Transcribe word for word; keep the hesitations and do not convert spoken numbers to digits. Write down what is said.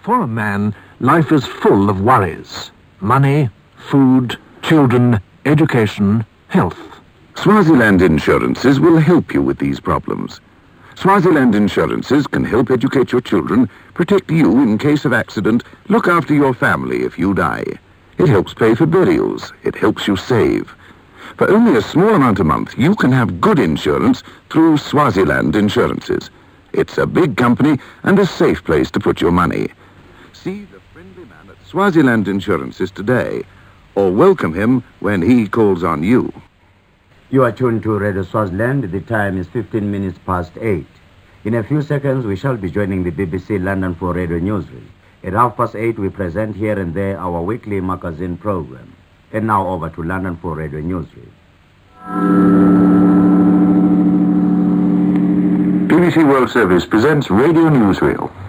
For a man, life is full of worries. Money, food, children, education, health. Swaziland Insurances will help you with these problems. Swaziland Insurances can help educate your children, protect you in case of accident, look after your family if you die. It helps pay for burials. It helps you save. For only a small amount a month, you can have good insurance through Swaziland Insurances. It's a big company and a safe place to put your money. See the friendly man at Swaziland Insurances today, or welcome him when he calls on you. You are tuned to Radio Swaziland. The time is fifteen minutes past eight. In a few seconds, we shall be joining the B B C London for Radio Newsreel. At half past eight, we present here and there our weekly magazine program. And now over to London for Radio Newsreel. B B C World Service presents Radio Newsreel.